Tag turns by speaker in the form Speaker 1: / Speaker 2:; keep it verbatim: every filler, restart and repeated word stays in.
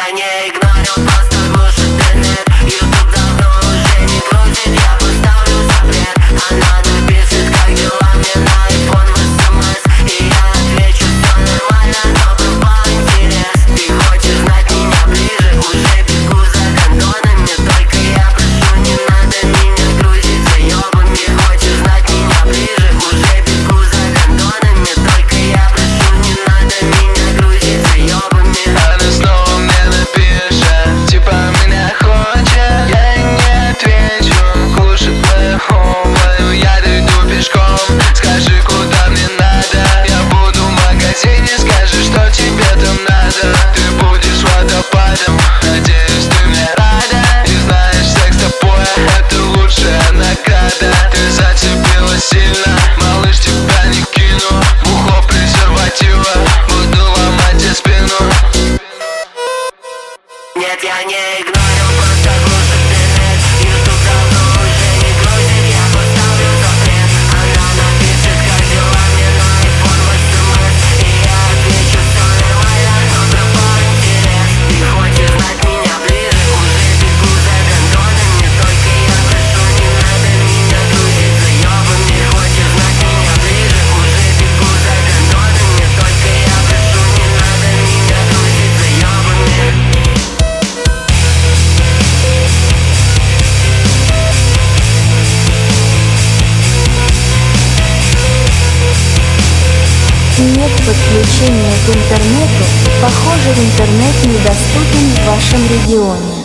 Speaker 1: тебя не игнорю, просто глушит интернет. Ютуб давно уже не крутит, я поставлю запрет. Она напишет, как дела, мне на айфон в смс. И я отвечу, все нормально, но пропал интерес. Ты хочешь знать меня ближе, уже бегу за гондонами. Только я прошу, не надо меня грузить заебами. Хочешь знать меня ближе, уже бегу за гондонами. Только я прошу, не надо меня грузить заебами.
Speaker 2: Она снова мне напишет, типа меня хочет. Я ей не отвечу, глушит плейховую. Я дойду пешком, скажи, куда мне надо. Я буду в магазине, скажи, что тебе там надо. Ты будешь водопадом, надеюсь, ты мне рада. И знаешь, секс с тобой — это лучшая награда. Ты зацепила сильно, малыш, тебя не кину. Бухло презерватива, буду ломать тебе спину.
Speaker 1: Нет, я не игнорю, просто глушит интернет. Ютуб давно уже не грузит, я поставлю запрет. Она напишет, как дела, мне на айфон в смс. И я отвечу, все нормально, но пропал интерес. Ты хочешь знать меня ближе, уже бегу за гондонами. Только я прошу, не надо меня грузить заебами. Хочешь знать меня ближе, уже бегу за гондонами. Только я прошу, не надо меня грузить заебами.
Speaker 3: Нет подключения к интернету. Похоже, интернет недоступен в вашем регионе.